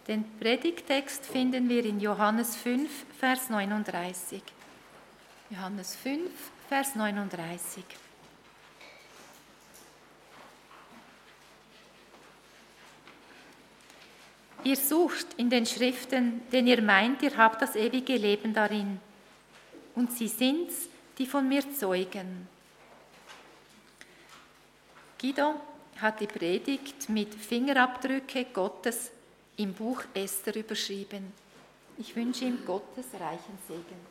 Den Predigttext finden wir in Johannes 5, Vers 39. Johannes 5, Vers 39. Ihr sucht in den Schriften, denn ihr meint, ihr habt das ewige Leben darin. Und sie sind's, die von mir zeugen. Guido hat die Predigt mit Fingerabdrücke Gottes im Buch Esther überschrieben. Ich wünsche ihm Gottes reichen Segen.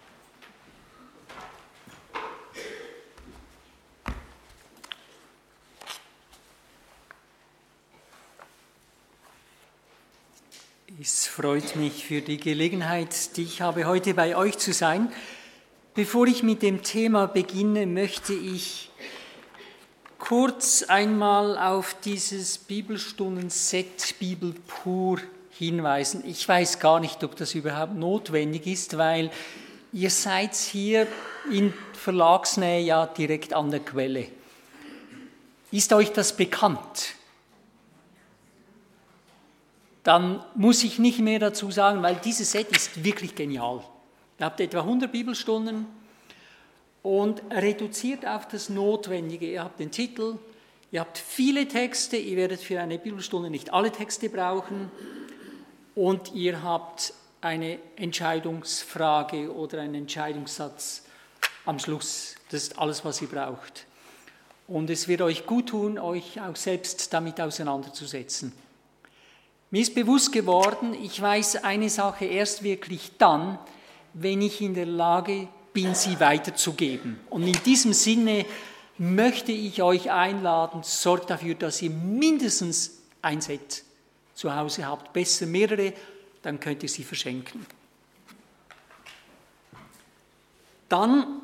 Es freut mich für die Gelegenheit, die ich habe, heute bei euch zu sein. Bevor ich mit dem Thema beginne, möchte ich kurz einmal auf dieses Bibelstundenset Bibel pur hinweisen. Ich weiß gar nicht, ob das überhaupt notwendig ist, weil ihr seid hier in Verlagsnähe ja direkt an der Quelle. Ist euch das bekannt? Dann muss ich nicht mehr dazu sagen, weil dieses Set ist wirklich genial. Ihr habt etwa 100 Bibelstunden und reduziert auf das Notwendige. Ihr habt den Titel, ihr habt viele Texte, ihr werdet für eine Bibelstunde nicht alle Texte brauchen und ihr habt eine Entscheidungsfrage oder einen Entscheidungssatz am Schluss. Das ist alles, was ihr braucht. Und es wird euch gut tun, euch auch selbst damit auseinanderzusetzen. Mir ist bewusst geworden, ich weiß eine Sache erst wirklich dann, wenn ich in der Lage bin, sie weiterzugeben. Und in diesem Sinne möchte ich euch einladen, sorgt dafür, dass ihr mindestens ein Set zu Hause habt, besser mehrere, dann könnt ihr sie verschenken. Dann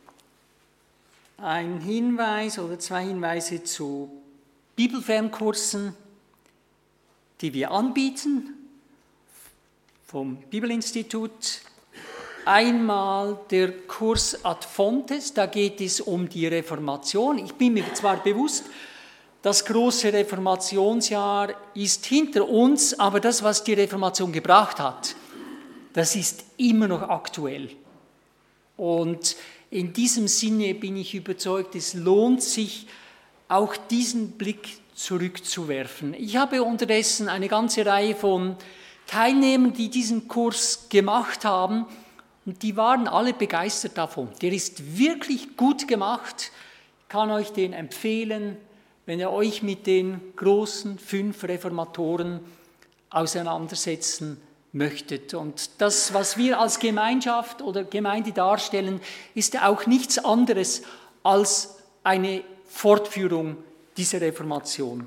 ein Hinweis oder zwei Hinweise zu Bibelfernkursen, die wir anbieten vom Bibelinstitut. Einmal der Kurs Ad Fontes, da geht es um die Reformation. Ich bin mir zwar bewusst, das große Reformationsjahr ist hinter uns, aber das, was die Reformation gebracht hat, das ist immer noch aktuell. Und in diesem Sinne bin ich überzeugt, es lohnt sich, auch diesen Blick zurückzuwerfen. Ich habe unterdessen eine ganze Reihe von Teilnehmern, die diesen Kurs gemacht haben, und die waren alle begeistert davon. Der ist wirklich gut gemacht. Ich kann euch den empfehlen, wenn ihr euch mit den großen 5 Reformatoren auseinandersetzen möchtet. Und das, was wir als Gemeinschaft oder Gemeinde darstellen, ist auch nichts anderes als eine Fortführung dieser Reformation.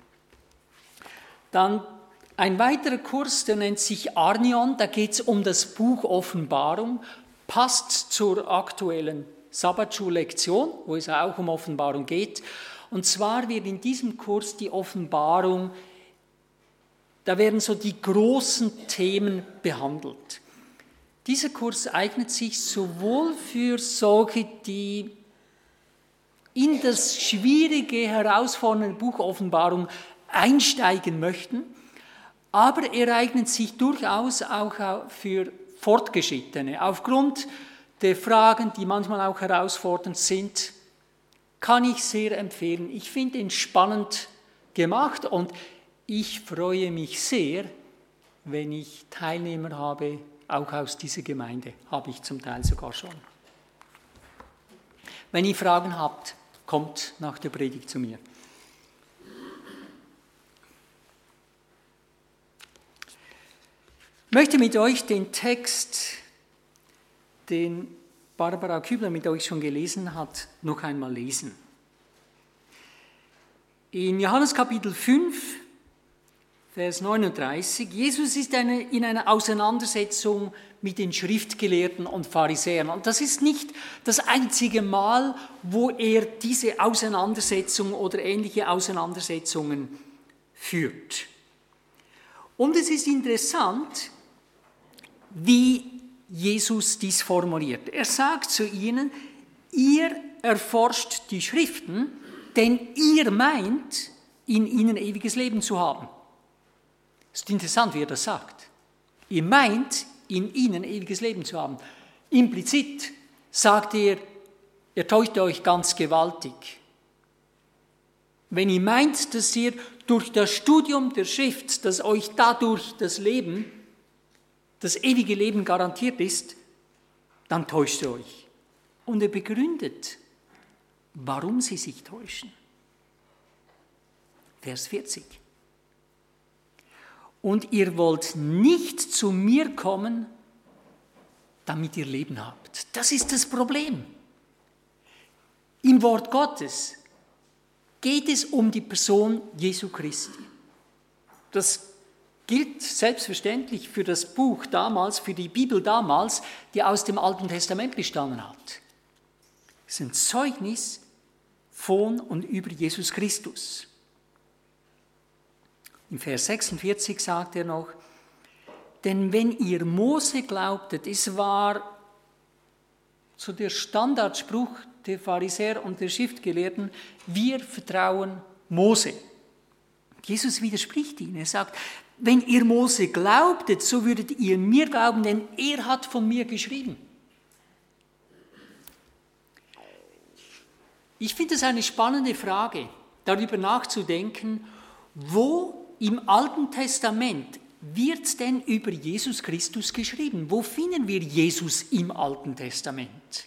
Dann ein weiterer Kurs, der nennt sich Arnion, da geht es um das Buch Offenbarung, passt zur aktuellen Sabbatschullektion, wo es auch um Offenbarung geht. Und zwar wird in diesem Kurs die Offenbarung, da werden so die großen Themen behandelt. Dieser Kurs eignet sich sowohl für solche, die in das schwierige, herausfordernde Buch Offenbarung einsteigen möchten, aber er eignet sich durchaus auch für Fortgeschrittene. Aufgrund der Fragen, die manchmal auch herausfordernd sind, kann ich sehr empfehlen. Ich finde ihn spannend gemacht und ich freue mich sehr, wenn ich Teilnehmer habe, auch aus dieser Gemeinde, habe ich zum Teil sogar schon. Wenn ihr Fragen habt, kommt nach der Predigt zu mir. Ich möchte mit euch den Text, den Barbara Kübler mit euch schon gelesen hat, noch einmal lesen. In Johannes Kapitel 5, Vers 39, Jesus ist in einer Auseinandersetzung mit den Schriftgelehrten und Pharisäern. Und das ist nicht das einzige Mal, wo er diese Auseinandersetzung oder ähnliche Auseinandersetzungen führt. Und es ist interessant, wie Jesus dies formuliert. Er sagt zu ihnen, ihr erforscht die Schriften, denn ihr meint, in ihnen ewiges Leben zu haben. Es ist interessant, wie er das sagt. Ihr meint, in ihnen ewiges Leben zu haben. Implizit sagt er täuscht euch ganz gewaltig. Wenn ihr meint, dass ihr durch das Studium der Schrift, dass euch dadurch das Leben, das ewige Leben garantiert ist, dann täuscht ihr euch. Und er begründet, warum sie sich täuschen. Vers 40. Und ihr wollt nicht zu mir kommen, damit ihr Leben habt. Das ist das Problem. Im Wort Gottes geht es um die Person Jesu Christi. Das gilt selbstverständlich für das Buch damals, für die Bibel damals, die aus dem Alten Testament bestanden hat. Es ist ein Zeugnis von und über Jesus Christus. Im Vers 46 sagt er noch, denn wenn ihr Mose glaubtet, es war so der Standardspruch der Pharisäer und der Schriftgelehrten, wir vertrauen Mose. Jesus widerspricht ihnen, er sagt, wenn ihr Mose glaubtet, so würdet ihr mir glauben, denn er hat von mir geschrieben. Ich finde es eine spannende Frage, darüber nachzudenken, wo im Alten Testament wird denn über Jesus Christus geschrieben? Wo finden wir Jesus im Alten Testament?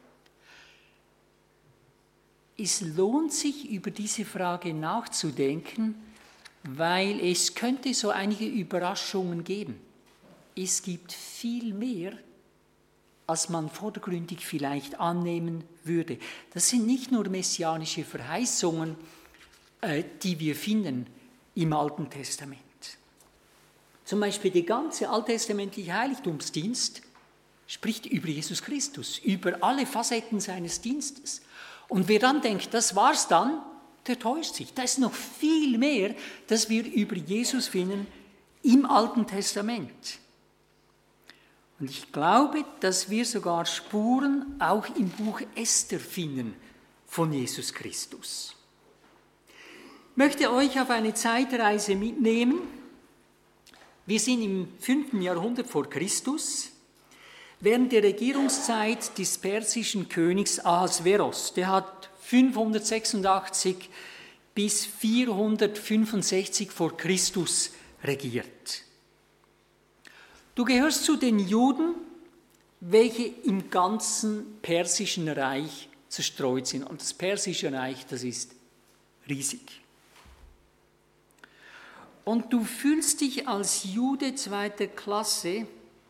Es lohnt sich, über diese Frage nachzudenken, weil es könnte so einige Überraschungen geben. Es gibt viel mehr, als man vordergründig vielleicht annehmen würde. Das sind nicht nur messianische Verheißungen, die wir finden im Alten Testament. Zum Beispiel der ganze alttestamentliche Heiligtumsdienst spricht über Jesus Christus, über alle Facetten seines Dienstes. Und wer dann denkt, das war's dann, der täuscht sich. Da ist noch viel mehr, das wir über Jesus finden im Alten Testament. Und ich glaube, dass wir sogar Spuren auch im Buch Esther finden von Jesus Christus. Ich möchte euch auf eine Zeitreise mitnehmen. Wir sind im 5. Jahrhundert vor Christus, während der Regierungszeit des persischen Königs Ahasveros. Der hat 586 bis 465 vor Christus regiert. Du gehörst zu den Juden, welche im ganzen persischen Reich zerstreut sind. Und das persische Reich, das ist riesig. Und du fühlst dich als Jude zweiter Klasse,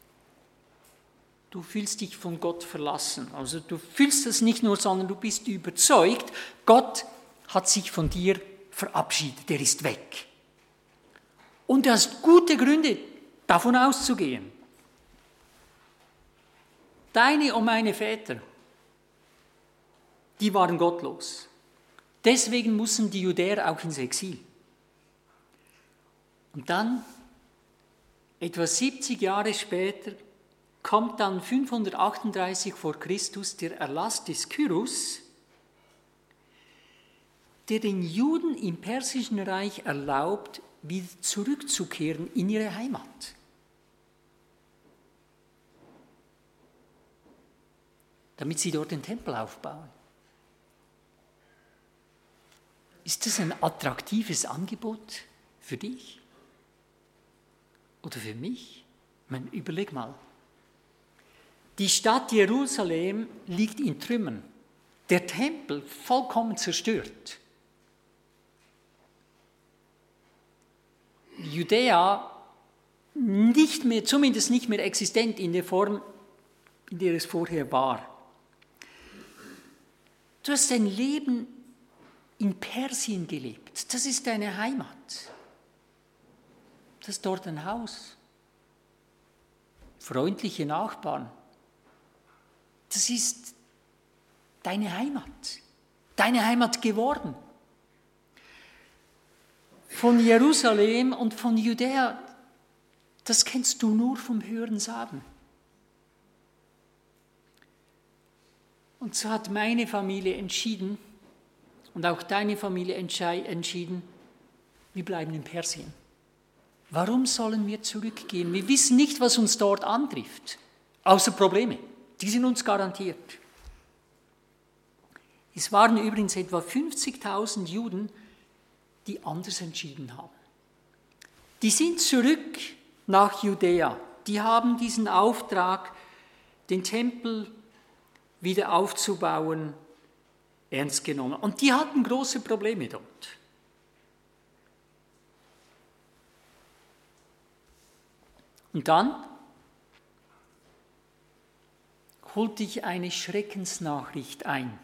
du fühlst dich von Gott verlassen. Also du fühlst das nicht nur, sondern du bist überzeugt, Gott hat sich von dir verabschiedet, er ist weg. Und du hast gute Gründe, davon auszugehen. Deine und meine Väter, die waren gottlos. Deswegen mussten die Judäer auch ins Exil. Und dann, etwa 70 Jahre später, kommt dann 538 vor Christus der Erlass des Kyros, der den Juden im Persischen Reich erlaubt, wieder zurückzukehren in ihre Heimat. Damit sie dort den Tempel aufbauen. Ist das ein attraktives Angebot für dich? Oder für mich? Ich meine, überleg mal. Die Stadt Jerusalem liegt in Trümmern. Der Tempel vollkommen zerstört. Judäa nicht mehr, zumindest nicht mehr existent in der Form, in der es vorher war. Du hast dein Leben in Persien gelebt. Das ist deine Heimat. Du hast dort ein Haus. Freundliche Nachbarn. Das ist deine Heimat geworden. Von Jerusalem und von Judäa, das kennst du nur vom Hörensagen. Und so hat meine Familie entschieden und auch deine Familie entschieden, wir bleiben in Persien. Warum sollen wir zurückgehen? Wir wissen nicht, was uns dort antrifft, außer Probleme. Die sind uns garantiert. Es waren übrigens etwa 50.000 Juden, die anders entschieden haben. Die sind zurück nach Judäa. Die haben diesen Auftrag, den Tempel wieder aufzubauen, ernst genommen. Und die hatten große Probleme dort. Und dann holte ich eine Schreckensnachricht ein.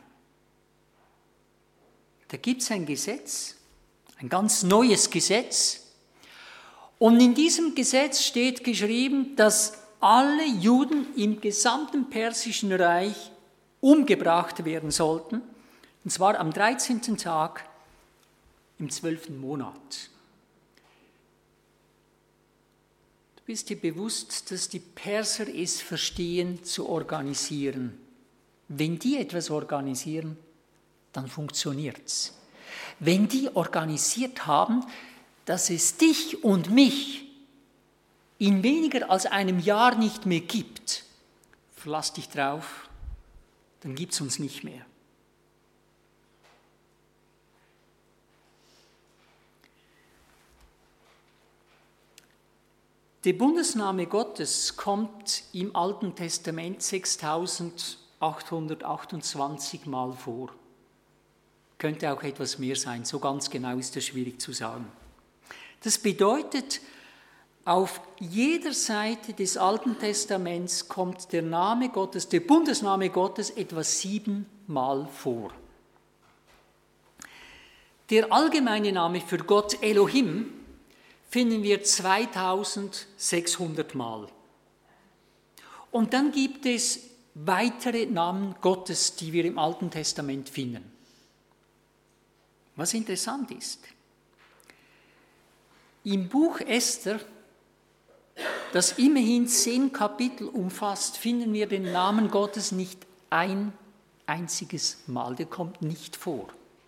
Da gibt es ein Gesetz, ein ganz neues Gesetz. Und in diesem Gesetz steht geschrieben, dass alle Juden im gesamten Persischen Reich umgebracht werden sollten, und zwar am 13. Tag im 12. Monat. Du bist dir bewusst, dass die Perser es verstehen, zu organisieren. Wenn die etwas organisieren, dann funktioniert es. Wenn die organisiert haben, dass es dich und mich in weniger als einem Jahr nicht mehr gibt, verlass dich drauf, dann gibt es uns nicht mehr. Der Bundesname Gottes kommt im Alten Testament 6828 Mal vor. Könnte auch etwas mehr sein, so ganz genau ist das schwierig zu sagen. Das bedeutet, auf jeder Seite des Alten Testaments kommt der Name Gottes, der Bundesname Gottes etwa 7 Mal vor. Der allgemeine Name für Gott Elohim finden wir 2600 Mal. Und dann gibt es weitere Namen Gottes, die wir im Alten Testament finden. Was interessant ist, im Buch Esther, das immerhin 10 Kapitel umfasst, finden wir den Namen Gottes nicht ein einziges Mal, der kommt nicht vor.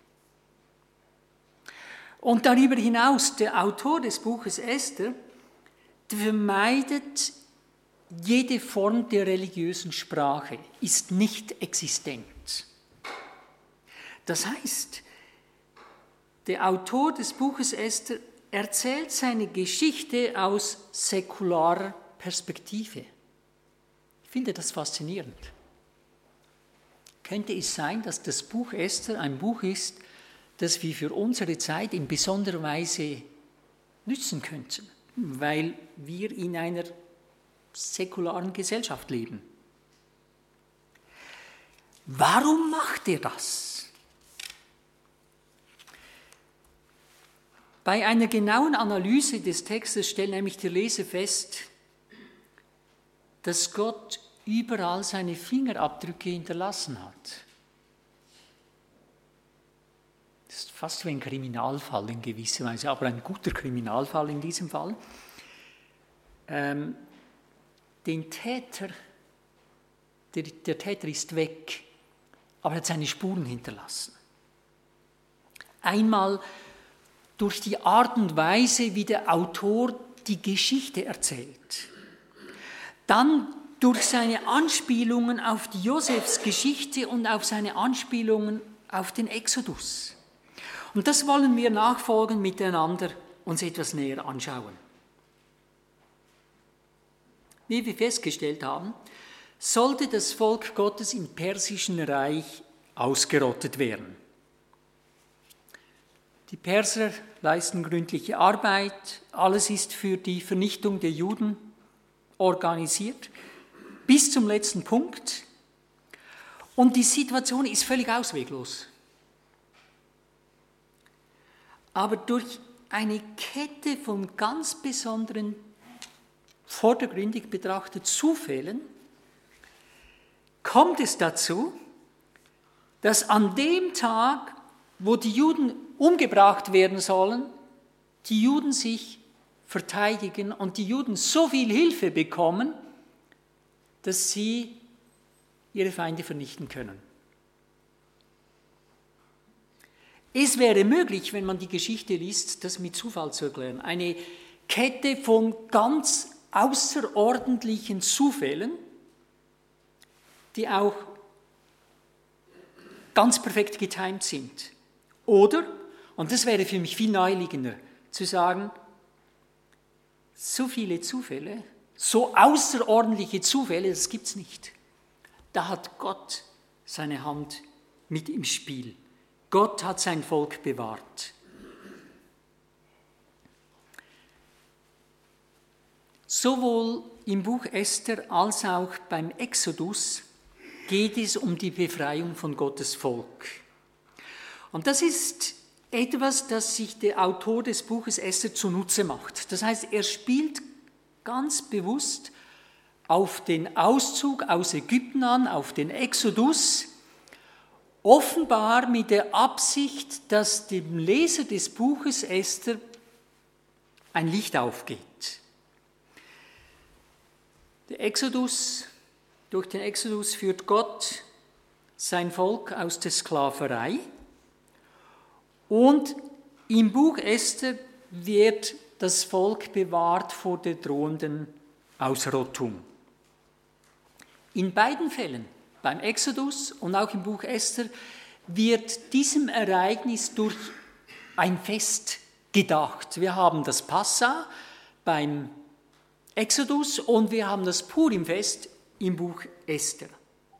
Und darüber hinaus, der Autor des Buches Esther vermeidet jede Form der religiösen Sprache, ist nicht existent. Das heißt, der Autor des Buches Esther erzählt seine Geschichte aus säkularer Perspektive. Ich finde das faszinierend. Könnte es sein, dass das Buch Esther ein Buch ist, das wir für unsere Zeit in besonderer Weise nützen könnten, weil wir in einer säkularen Gesellschaft leben? Warum macht er das? Bei einer genauen Analyse des Textes stellt nämlich der Leser fest, dass Gott überall seine Fingerabdrücke hinterlassen hat. Das ist fast wie ein Kriminalfall in gewisser Weise, aber ein guter Kriminalfall in diesem Fall. Den Täter, der Täter ist weg, aber er hat seine Spuren hinterlassen. Einmal durch die Art und Weise, wie der Autor die Geschichte erzählt. Dann durch seine Anspielungen auf die Josefsgeschichte und auf seine Anspielungen auf den Exodus. Und das wollen wir nachfolgend miteinander uns etwas näher anschauen. Wie wir festgestellt haben, sollte das Volk Gottes im Persischen Reich ausgerottet werden. Die Perser leisten gründliche Arbeit, alles ist für die Vernichtung der Juden organisiert, bis zum letzten Punkt. Und die Situation ist völlig ausweglos. Aber durch eine Kette von ganz besonderen, vordergründig betrachtet Zufällen, kommt es dazu, dass an dem Tag, wo die Juden umgebracht werden sollen, die Juden sich verteidigen und die Juden so viel Hilfe bekommen, dass sie ihre Feinde vernichten können. Es wäre möglich, wenn man die Geschichte liest, das mit Zufall zu erklären. Eine Kette von ganz außerordentlichen Zufällen, die auch ganz perfekt getimt sind. Oder, und das wäre für mich viel naheliegender, zu sagen, so viele Zufälle, so außerordentliche Zufälle, das gibt es nicht. Da hat Gott seine Hand mit im Spiel. Gott hat sein Volk bewahrt. Sowohl im Buch Esther als auch beim Exodus geht es um die Befreiung von Gottes Volk. Und das ist etwas, das sich der Autor des Buches Esther zunutze macht. Das heißt, er spielt ganz bewusst auf den Auszug aus Ägypten an, auf den Exodus, offenbar mit der Absicht, dass dem Leser des Buches Esther ein Licht aufgeht. Durch den Exodus führt Gott sein Volk aus der Sklaverei und im Buch Esther wird das Volk bewahrt vor der drohenden Ausrottung. In beiden Fällen, beim Exodus und auch im Buch Esther, wird diesem Ereignis durch ein Fest gedacht. Wir haben das Passa beim Exodus und wir haben das Purimfest im Buch Esther.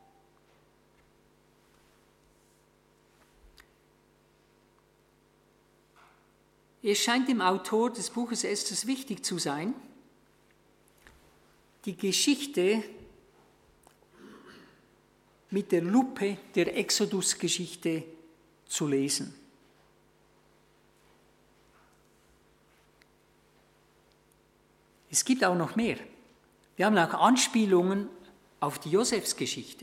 Es scheint dem Autor des Buches Esther wichtig zu sein, die Geschichte mit der Lupe der Exodus-Geschichte zu lesen. Es gibt auch noch mehr. Wir haben auch Anspielungen auf die Josefsgeschichte.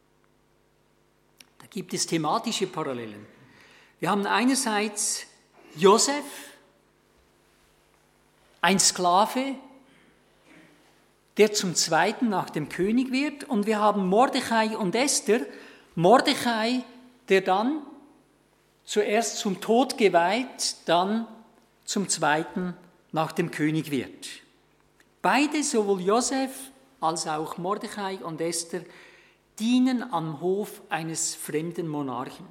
Da gibt es thematische Parallelen. Wir haben einerseits Josef, ein Sklave, der zum Zweiten nach dem König wird, und wir haben Mordechai und Esther. Mordechai, der dann zuerst zum Tod geweiht, dann zum Zweiten nach dem König wird. Beide, sowohl Josef als auch Mordechai und Esther, dienen am Hof eines fremden Monarchen.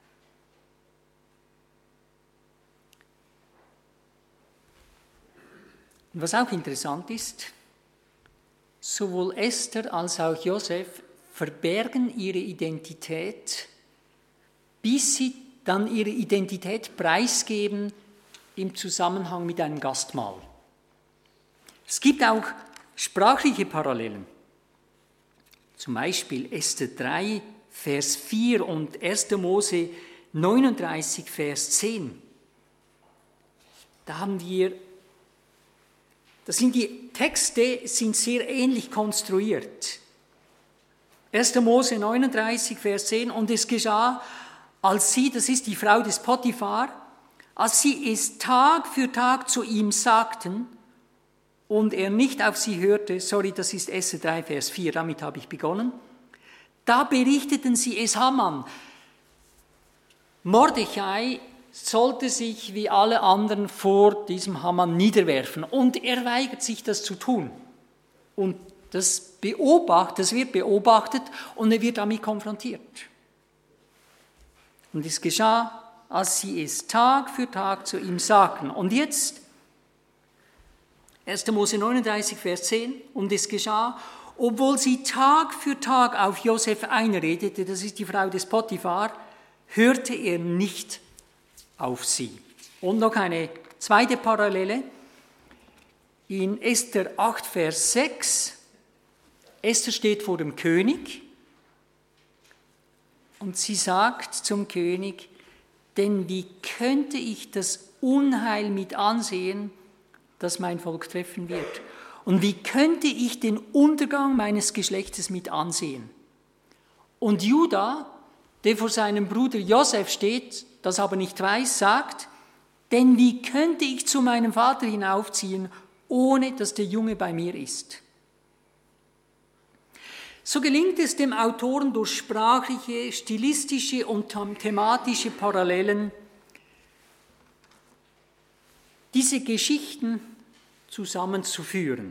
Und was auch interessant ist, sowohl Esther als auch Josef verbergen ihre Identität, bis sie dann ihre Identität preisgeben im Zusammenhang mit einem Gastmahl. Es gibt auch sprachliche Parallelen. Zum Beispiel Esther 3, Vers 4 und 1. Mose 39, Vers 10. Die Texte sind sehr ähnlich konstruiert. 1. Mose 39, Vers 10, und es geschah, als sie, das ist die Frau des Potiphar, als sie es Tag für Tag zu ihm sagten und er nicht auf sie hörte, das ist Esther 3, Vers 4, damit habe ich begonnen, da berichteten sie es Haman. Mordechai sollte sich wie alle anderen vor diesem Haman niederwerfen. Und er weigert sich, das zu tun. Und das wird beobachtet und er wird damit konfrontiert. Und es geschah, als sie es Tag für Tag zu ihm sagten. Und jetzt, 1. Mose 39, Vers 10, und es geschah, obwohl sie Tag für Tag auf Josef einredete, das ist die Frau des Potiphar, hörte er nicht auf sie. Und noch eine zweite Parallele. In Esther 8, Vers 6, Esther steht vor dem König und sie sagt zum König, denn wie könnte ich das Unheil mit ansehen, das mein Volk treffen wird? Und wie könnte ich den Untergang meines Geschlechtes mit ansehen? Und Juda, der vor seinem Bruder Josef steht, das aber nicht weiß, sagt, denn wie könnte ich zu meinem Vater hinaufziehen, ohne dass der Junge bei mir ist? So gelingt es dem Autoren durch sprachliche, stilistische und thematische Parallelen, diese Geschichten zusammenzuführen.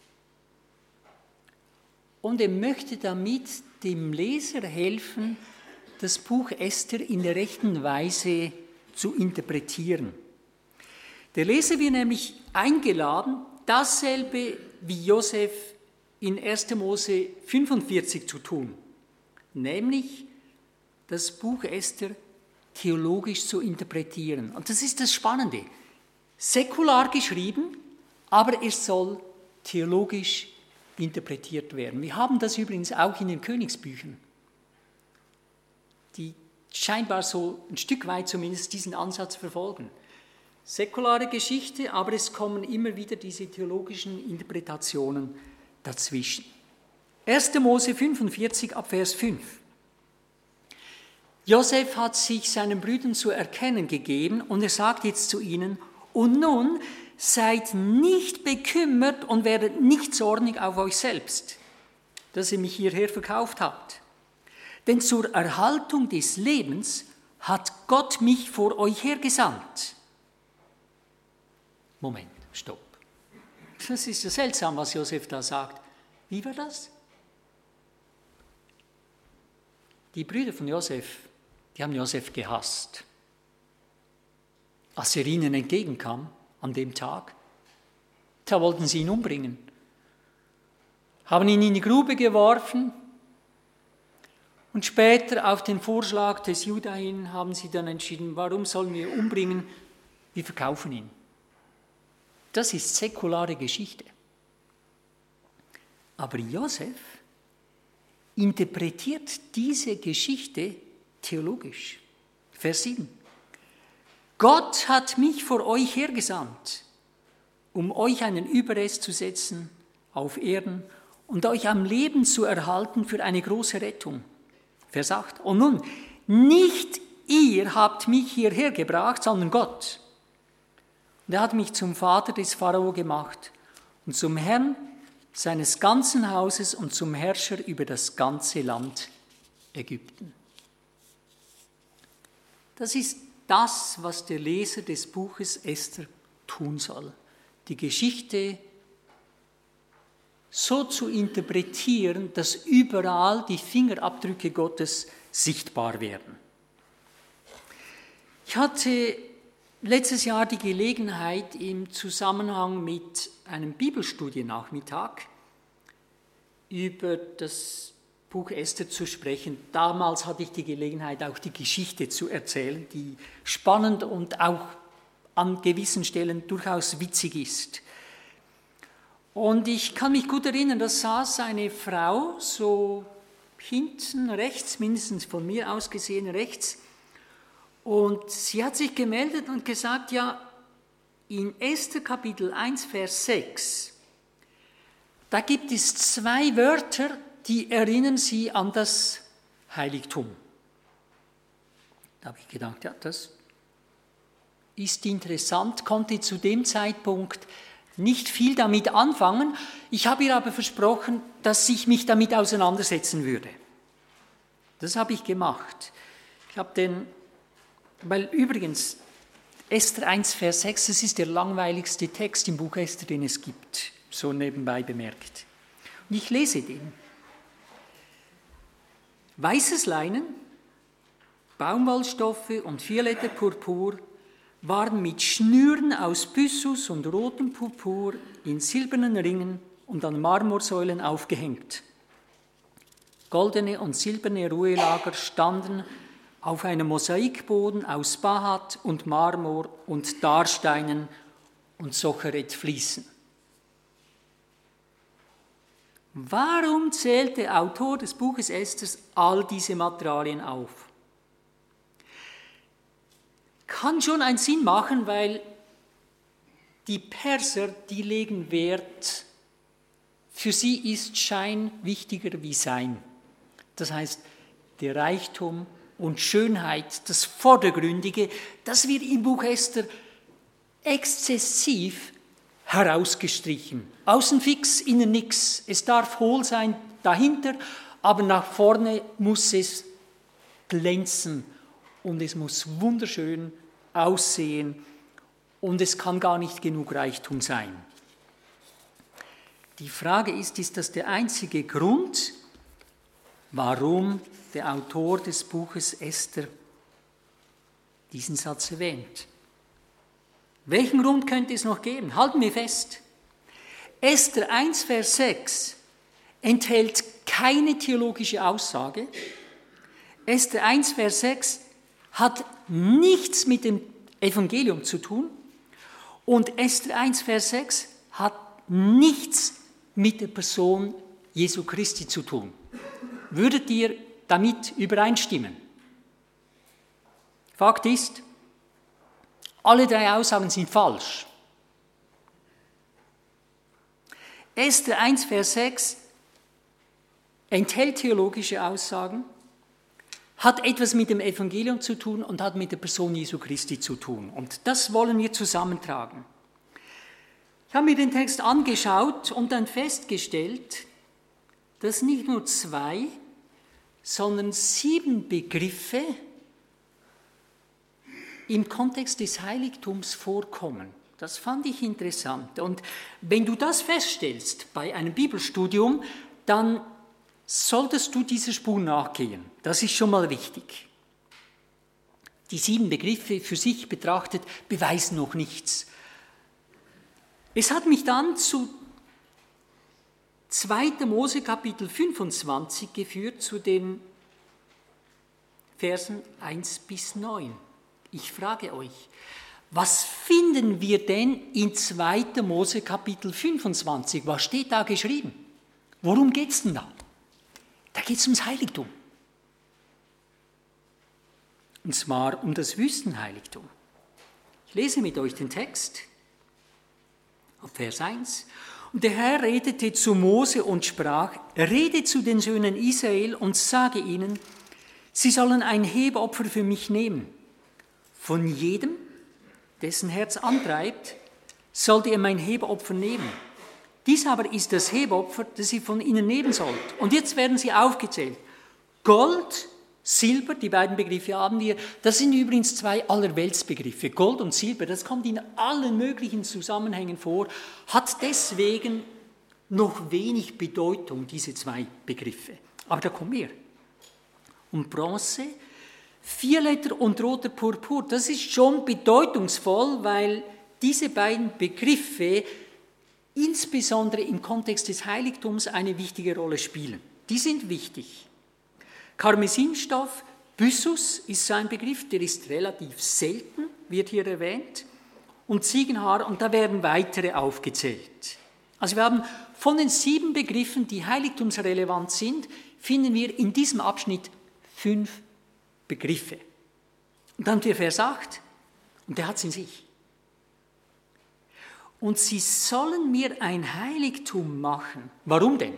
Und er möchte damit dem Leser helfen, das Buch Esther in der rechten Weise zu interpretieren. Der Leser wird nämlich eingeladen, dasselbe wie Josef in 1. Mose 45 zu tun, nämlich das Buch Esther theologisch zu interpretieren. Und das ist das Spannende. Säkular geschrieben, aber es soll theologisch interpretiert werden. Wir haben das übrigens auch in den Königsbüchern, die scheinbar so ein Stück weit zumindest diesen Ansatz verfolgen. Säkulare Geschichte, aber es kommen immer wieder diese theologischen Interpretationen dazwischen. 1. Mose 45 ab Vers 5. Josef hat sich seinen Brüdern zu erkennen gegeben und er sagt jetzt zu ihnen, und nun seid nicht bekümmert und werdet nicht zornig auf euch selbst, dass ihr mich hierher verkauft habt. Denn zur Erhaltung des Lebens hat Gott mich vor euch hergesandt. Moment, stopp. Das ist ja seltsam, was Josef da sagt. Wie war das? Die Brüder von Josef, die haben Josef gehasst. Als er ihnen entgegenkam an dem Tag, da wollten sie ihn umbringen. Haben ihn in die Grube geworfen und später auf den Vorschlag des Juda hin haben sie dann entschieden, warum sollen wir ihn umbringen? Wir verkaufen ihn. Das ist säkulare Geschichte. Aber Josef interpretiert diese Geschichte theologisch. Vers 7. Gott hat mich vor euch hergesandt, um euch einen Überrest zu setzen auf Erden und euch am Leben zu erhalten für eine große Rettung. Vers 8. Und nun, nicht ihr habt mich hierher gebracht, sondern Gott. Und er hat mich zum Vater des Pharao gemacht und zum Herrn seines ganzen Hauses und zum Herrscher über das ganze Land Ägypten. Das ist das, was der Leser des Buches Esther tun soll. Die Geschichte so zu interpretieren, dass überall die Fingerabdrücke Gottes sichtbar werden. Ich hatte letztes Jahr die Gelegenheit, im Zusammenhang mit einem Bibelstudiennachmittag über das Buch Esther zu sprechen. Damals hatte ich die Gelegenheit, auch die Geschichte zu erzählen, die spannend und auch an gewissen Stellen durchaus witzig ist. Und ich kann mich gut erinnern, da saß eine Frau, so hinten rechts, mindestens von mir aus gesehen rechts, und sie hat sich gemeldet und gesagt, ja, in Esther Kapitel 1, Vers 6, da gibt es 2 Wörter, die erinnern sie an das Heiligtum. Da habe ich gedacht, ja, das ist interessant, konnte zu dem Zeitpunkt nicht viel damit anfangen. Ich habe ihr aber versprochen, dass ich mich damit auseinandersetzen würde. Das habe ich gemacht. Weil übrigens, Esther 1, Vers 6, das ist der langweiligste Text im Buch Esther, den es gibt, so nebenbei bemerkt. Und ich lese den. Weißes Leinen, Baumwollstoffe und violetter Purpur waren mit Schnüren aus Byssus und rotem Purpur in silbernen Ringen und an Marmorsäulen aufgehängt. Goldene und silberne Ruhelager standen auf einem Mosaikboden aus Bahat und Marmor und Darsteinen und Socheretfliesen. Warum zählt der Autor des Buches Esther all diese Materialien auf? Kann schon einen Sinn machen, weil die Perser, die legen Wert, für sie ist Schein wichtiger wie Sein. Das heißt, der Reichtum und Schönheit, das Vordergründige, das wird im Buch Esther exzessiv herausgestrichen. Außen fix, innen nix. Es darf hohl sein dahinter, aber nach vorne muss es glänzen und es muss wunderschön aussehen und es kann gar nicht genug Reichtum sein. Die Frage ist das der einzige Grund, warum der Autor des Buches Esther diesen Satz erwähnt? Welchen Grund könnte es noch geben? Halten wir fest. Esther 1, Vers 6 enthält keine theologische Aussage. Esther 1, Vers 6 hat nichts mit dem Evangelium zu tun. Und Esther 1, Vers 6 hat nichts mit der Person Jesu Christi zu tun. Würdet ihr damit übereinstimmen? Fakt ist, alle drei Aussagen sind falsch. Esther 1, Vers 6 enthält theologische Aussagen, hat etwas mit dem Evangelium zu tun und hat mit der Person Jesu Christi zu tun. Und das wollen wir zusammentragen. Ich habe mir den Text angeschaut und dann festgestellt, dass nicht nur 2, sondern 7 Begriffe im Kontext des Heiligtums vorkommen. Das fand ich interessant. Und wenn du das feststellst bei einem Bibelstudium, dann solltest du dieser Spur nachgehen. Das ist schon mal wichtig. Die 7 Begriffe für sich betrachtet beweisen noch nichts. Es hat mich dann zu 2. Mose Kapitel 25 geführt, zu den Versen 1 bis 9. Ich frage euch, was finden wir denn in 2. Mose Kapitel 25? Was steht da geschrieben? Worum geht es denn da? Da geht es ums Heiligtum. Und zwar um das Wüstenheiligtum. Ich lese mit euch den Text, auf Vers 1. Und der Herr redete zu Mose und sprach, rede zu den Söhnen Israel und sage ihnen, sie sollen ein Hebopfer für mich nehmen. Von jedem, dessen Herz antreibt, sollt ihr mein Hebopfer nehmen. Dies aber ist das Hebopfer, das ihr von ihnen nehmen sollt. Und jetzt werden sie aufgezählt. Gold, Silber, die beiden Begriffe haben wir. Das sind übrigens 2 Allerweltsbegriffe. Gold und Silber, das kommt in allen möglichen Zusammenhängen vor, hat deswegen noch wenig Bedeutung, diese 2 Begriffe. Aber da kommt mehr. Und Bronze, Violetter und roter Purpur, das ist schon bedeutungsvoll, weil diese beiden Begriffe insbesondere im Kontext des Heiligtums eine wichtige Rolle spielen. Die sind wichtig. Karmesinstoff, Byssus ist so ein Begriff, der ist relativ selten, wird hier erwähnt. Und Ziegenhaar, und da werden weitere aufgezählt. Also wir haben von den 7 Begriffen, die heiligtumsrelevant sind, finden wir in diesem Abschnitt 5 Begriffe. Und dann der Vers 8, und der hat es in sich. Und sie sollen mir ein Heiligtum machen. Warum denn?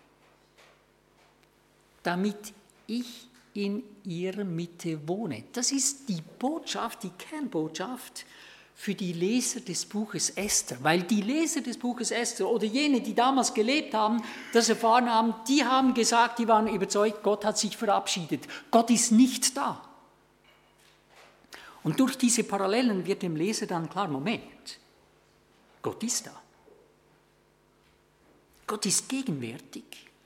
Damit ich in ihrer Mitte wohne. Das ist die Botschaft, die Kernbotschaft für die Leser des Buches Esther. Weil die Leser des Buches Esther oder jene, die damals gelebt haben, das erfahren haben, die haben gesagt, die waren überzeugt, Gott hat sich verabschiedet. Gott ist nicht da. Und durch diese Parallelen wird dem Leser dann klar, Moment, Gott ist da. Gott ist gegenwärtig.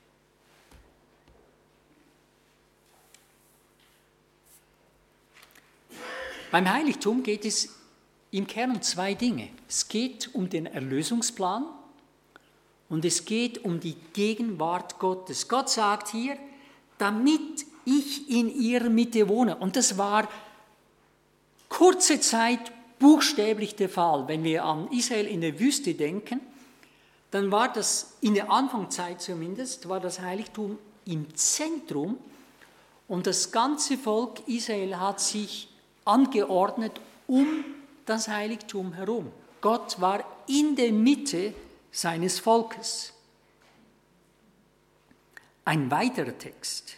Beim Heiligtum geht es im Kern um 2 Dinge. Es geht um den Erlösungsplan und es geht um die Gegenwart Gottes. Gott sagt hier, damit ich in ihrer Mitte wohne. Und das war kurze Zeit buchstäblich der Fall. Wenn wir an Israel in der Wüste denken, dann war das in der Anfangszeit zumindest, war das Heiligtum im Zentrum und das ganze Volk Israel hat sich angeordnet um das Heiligtum herum. Gott war in der Mitte seines Volkes. Ein weiterer Text.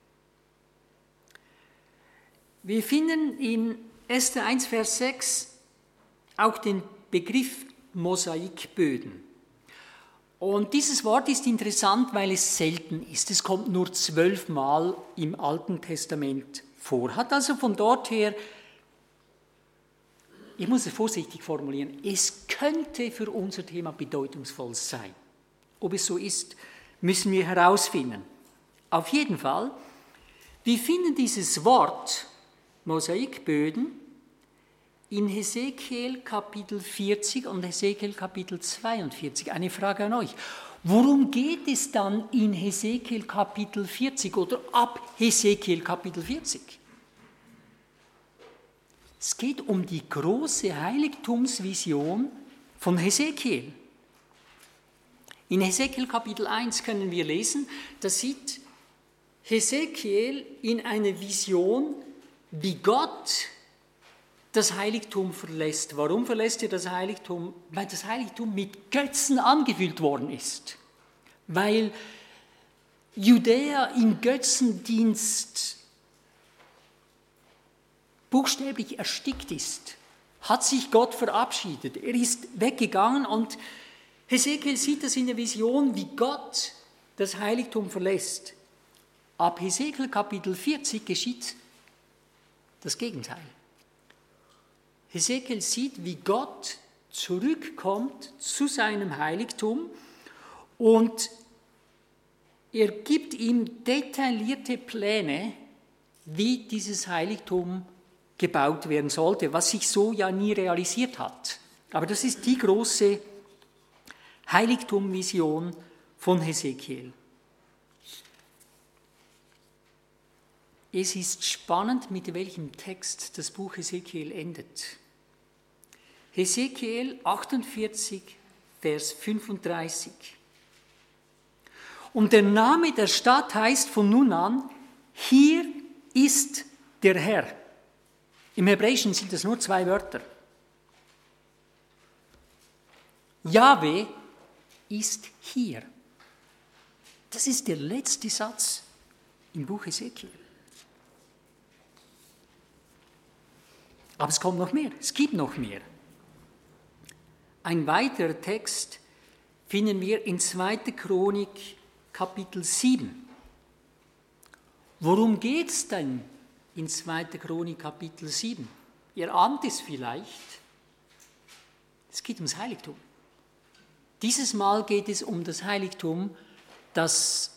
Wir finden in Esther 1, Vers 6 auch den Begriff Mosaikböden. Und dieses Wort ist interessant, weil es selten ist. Es kommt nur 12 Mal im Alten Testament vor. Hat also von dort her, ich muss es vorsichtig formulieren, es könnte für unser Thema bedeutungsvoll sein. ob es so ist, müssen wir herausfinden. Auf jeden Fall, wir finden dieses Wort Mosaikböden in Hesekiel Kapitel 40 und Hesekiel Kapitel 42. Eine Frage an euch. Worum geht es dann in Hesekiel Kapitel 40 oder ab Hesekiel Kapitel 40? Es geht um die große Heiligtumsvision von Hesekiel. In Hesekiel Kapitel 1 können wir lesen, da sieht Hesekiel in einer Vision, wie Gott das Heiligtum verlässt. Warum verlässt er das Heiligtum? Weil das Heiligtum mit Götzen angefüllt worden ist. Weil Judäa in Götzendienst buchstäblich erstickt ist, hat sich Gott verabschiedet. Er ist weggegangen und Hesekiel sieht das in der Vision, wie Gott das Heiligtum verlässt. Ab Hesekiel Kapitel 40 geschieht das Gegenteil. Hesekiel sieht, wie Gott zurückkommt zu seinem Heiligtum und er gibt ihm detaillierte Pläne, wie dieses Heiligtum gebaut werden sollte, was sich so ja nie realisiert hat. Aber das ist die große Heiligtumvision von Hesekiel. Es ist spannend, mit welchem Text das Buch Hesekiel endet. Hesekiel 48, Vers 35. Und der Name der Stadt heißt von nun an, hier ist der Herr. Im Hebräischen sind es nur 2 Wörter. Jahwe ist hier. Das ist der letzte Satz im Buch Hesekiel. Aber es kommt noch mehr, es gibt noch mehr. Ein weiterer Text finden wir in 2. Chronik Kapitel 7. Worum geht es denn in 2. Chronik Kapitel 7? Ihr ahnt es vielleicht. Es geht ums Heiligtum. Dieses Mal geht es um das Heiligtum, das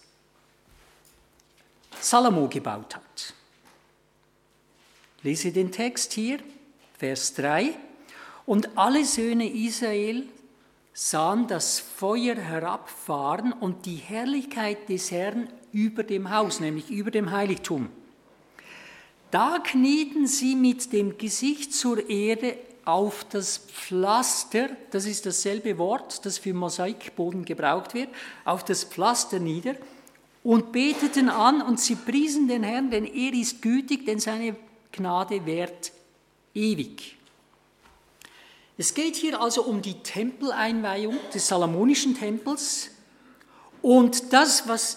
Salomo gebaut hat. Ich lese den Text hier, Vers 3. Und alle Söhne Israel sahen das Feuer herabfahren und die Herrlichkeit des Herrn über dem Haus, nämlich über dem Heiligtum. Da knieten sie mit dem Gesicht zur Erde auf das Pflaster, das ist dasselbe Wort, das für Mosaikboden gebraucht wird, auf das Pflaster nieder und beteten an und sie priesen den Herrn, denn er ist gütig, denn seine Gnade währt ewig. Es geht hier also um die Tempeleinweihung des Salomonischen Tempels und das, was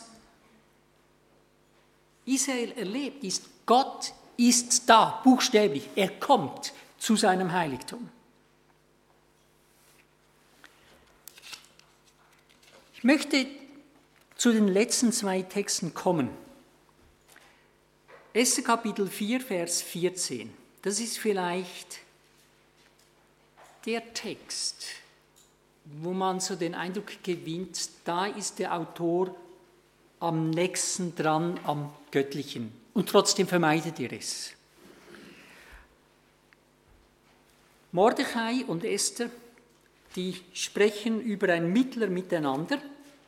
Israel erlebt, ist, Gott ist da, buchstäblich, er kommt zu seinem Heiligtum. Ich möchte zu den letzten 2 Texten kommen. 1. Kapitel 4, Vers 14. Das ist vielleicht der Text, wo man so den Eindruck gewinnt, da ist der Autor am nächsten dran am Göttlichen. Und trotzdem vermeidet er es. Mordechai und Esther, die sprechen über einen Mittler miteinander.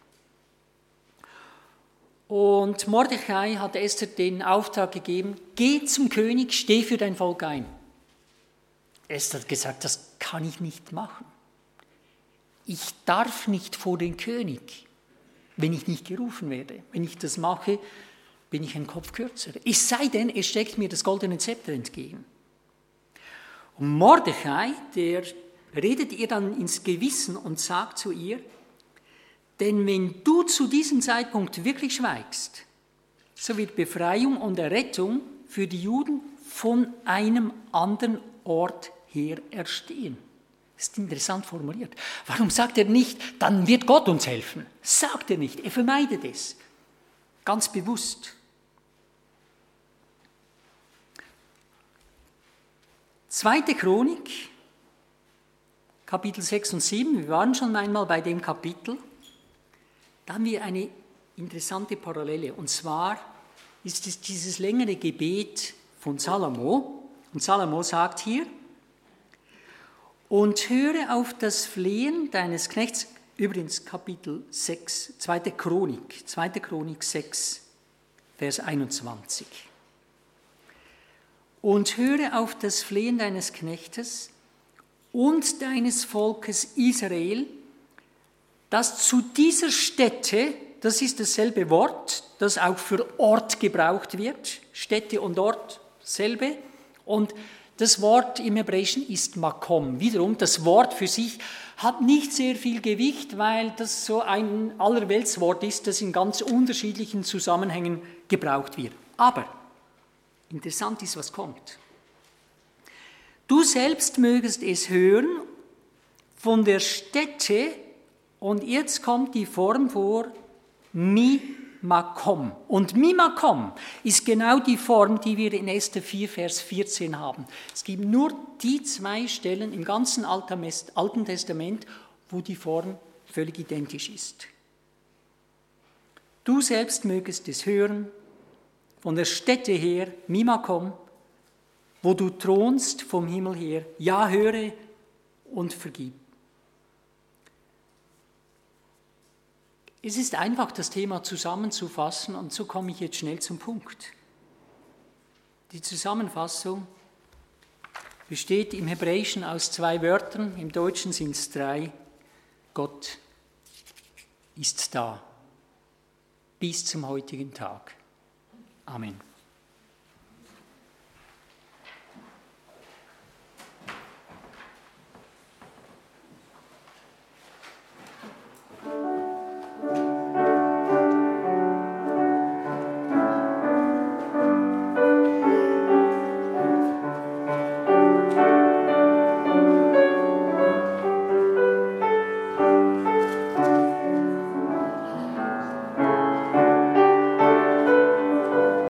Und Mordechai hat Esther den Auftrag gegeben, geh zum König, steh für dein Volk ein. Esther hat gesagt, das kann ich nicht machen. Ich darf nicht vor den König, wenn ich nicht gerufen werde. Wenn ich das mache, bin ich ein Kopf kürzer. Es sei denn, er steckt mir das goldene Zepter entgegen. Und Mordechai, der redet ihr dann ins Gewissen und sagt zu ihr, denn wenn du zu diesem Zeitpunkt wirklich schweigst, so wird Befreiung und Errettung für die Juden von einem anderen Ort her erstehen. Das ist interessant formuliert. Warum sagt er nicht, dann wird Gott uns helfen? Sagt er nicht, er vermeidet es. Ganz bewusst. 2. Chronik, Kapitel 6 und 7, wir waren schon einmal bei dem Kapitel. da haben wir eine interessante Parallele. Und zwar ist es dieses längere Gebet von Salomo. Und Salomo sagt hier, und höre auf das Flehen deines Knechts, übrigens Kapitel 6, 2. Chronik 6, Vers 21. Und höre auf das Flehen deines Knechtes und deines Volkes Israel, das zu dieser Stätte, das ist dasselbe Wort, das auch für Ort gebraucht wird, Stätte und Ort, dasselbe. Und das Wort im Hebräischen ist Makom. Wiederum, das Wort für sich hat nicht sehr viel Gewicht, weil das so ein Allerweltswort ist, das in ganz unterschiedlichen Zusammenhängen gebraucht wird. Aber interessant ist, was kommt. Du selbst mögest es hören von der Stätte, und jetzt kommt die Form vor, Mi-Makom. Und Mi-Makom ist genau die Form, die wir in Esther 4, Vers 14 haben. Es gibt nur die 2 Stellen im ganzen Alten Testament, wo die Form völlig identisch ist. Du selbst mögest es hören, von der Stätte her, Mi-Makom, wo du thronst vom Himmel her. Ja, höre und vergib. Es ist einfach, das Thema zusammenzufassen, und so komme ich jetzt schnell zum Punkt. Die Zusammenfassung besteht im Hebräischen aus 2 Wörtern, im Deutschen sind es 3. Gott ist da, bis zum heutigen Tag. Amen.